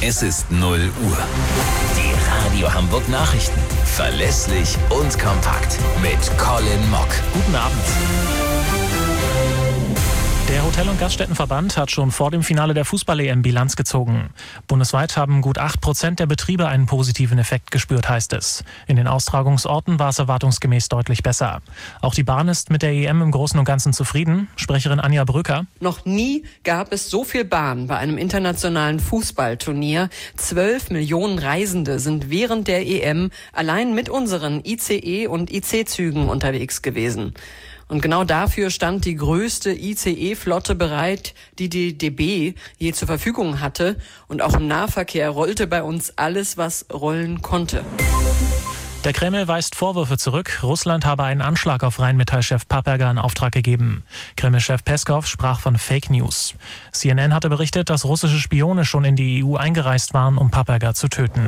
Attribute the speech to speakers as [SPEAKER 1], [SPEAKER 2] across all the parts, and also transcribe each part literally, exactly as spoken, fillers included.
[SPEAKER 1] Es ist null Uhr. Die Radio Hamburg Nachrichten. Verlässlich und kompakt. Mit Colin Mock.
[SPEAKER 2] Guten Abend. Der Hotel- und Gaststättenverband hat schon vor dem Finale der Fußball-E M Bilanz gezogen. Bundesweit haben gut acht Prozent der Betriebe einen positiven Effekt gespürt, heißt es. In den Austragungsorten war es erwartungsgemäß deutlich besser. Auch die Bahn ist mit der E M im Großen und Ganzen zufrieden. Sprecherin Anja Brücker.
[SPEAKER 3] Noch nie gab es so viel Bahn bei einem internationalen Fußballturnier. Zwölf Millionen Reisende sind während der E M allein mit unseren I C E- und I C-Zügen unterwegs gewesen. Und genau dafür stand die größte I C E-Flotte bereit, die die D B je zur Verfügung hatte. Und auch im Nahverkehr rollte bei uns alles, was rollen konnte.
[SPEAKER 2] Der Kreml weist Vorwürfe zurück. Russland habe einen Anschlag auf Rheinmetall-Chef Papperger in Auftrag gegeben. Kreml-Chef Peskov sprach von Fake News. C N N hatte berichtet, dass russische Spione schon in die E U eingereist waren, um Papperger zu töten.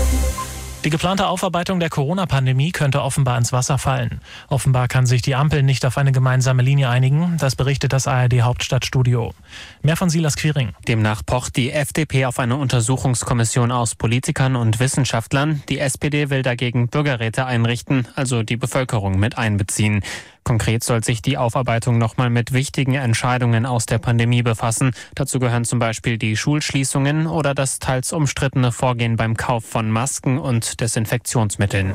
[SPEAKER 2] Die geplante Aufarbeitung der Corona-Pandemie könnte offenbar ins Wasser fallen. Offenbar kann sich die Ampel nicht auf eine gemeinsame Linie einigen. Das berichtet das A R D-Hauptstadtstudio. Mehr von Silas Quiring.
[SPEAKER 4] Demnach pocht die F D P auf eine Untersuchungskommission aus Politikern und Wissenschaftlern. Die S P D will dagegen Bürgerräte einrichten, also die Bevölkerung mit einbeziehen. Konkret soll sich die Aufarbeitung nochmal mit wichtigen Entscheidungen aus der Pandemie befassen. Dazu gehören zum Beispiel die Schulschließungen oder das teils umstrittene Vorgehen beim Kauf von Masken und Desinfektionsmitteln.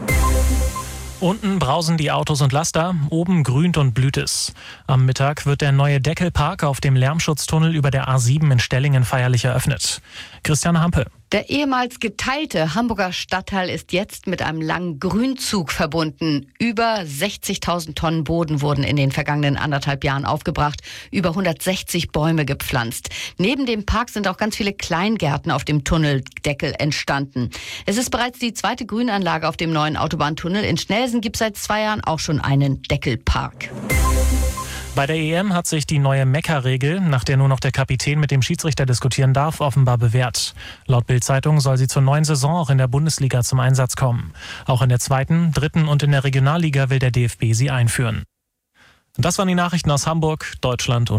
[SPEAKER 2] Unten brausen die Autos und Laster, oben grünt und blüht es. Am Mittag wird der neue Deckelpark auf dem Lärmschutztunnel über der A sieben in Stellingen feierlich eröffnet. Christiane Hampe.
[SPEAKER 5] Der ehemals geteilte Hamburger Stadtteil ist jetzt mit einem langen Grünzug verbunden. Über sechzigtausend Tonnen Boden wurden in den vergangenen anderthalb Jahren aufgebracht, über hundertsechzig Bäume gepflanzt. Neben dem Park sind auch ganz viele Kleingärten auf dem Tunneldeckel entstanden. Es ist bereits die zweite Grünanlage auf dem neuen Autobahntunnel. In Schnelsen gibt es seit zwei Jahren auch schon einen Deckelpark.
[SPEAKER 2] Bei der E M hat sich die neue Mekka-Regel, nach der nur noch der Kapitän mit dem Schiedsrichter diskutieren darf, offenbar bewährt. Laut Bild-Zeitung soll sie zur neuen Saison auch in der Bundesliga zum Einsatz kommen. Auch in der zweiten, dritten und in der Regionalliga will der D F B sie einführen. Das waren die Nachrichten aus Hamburg, Deutschland und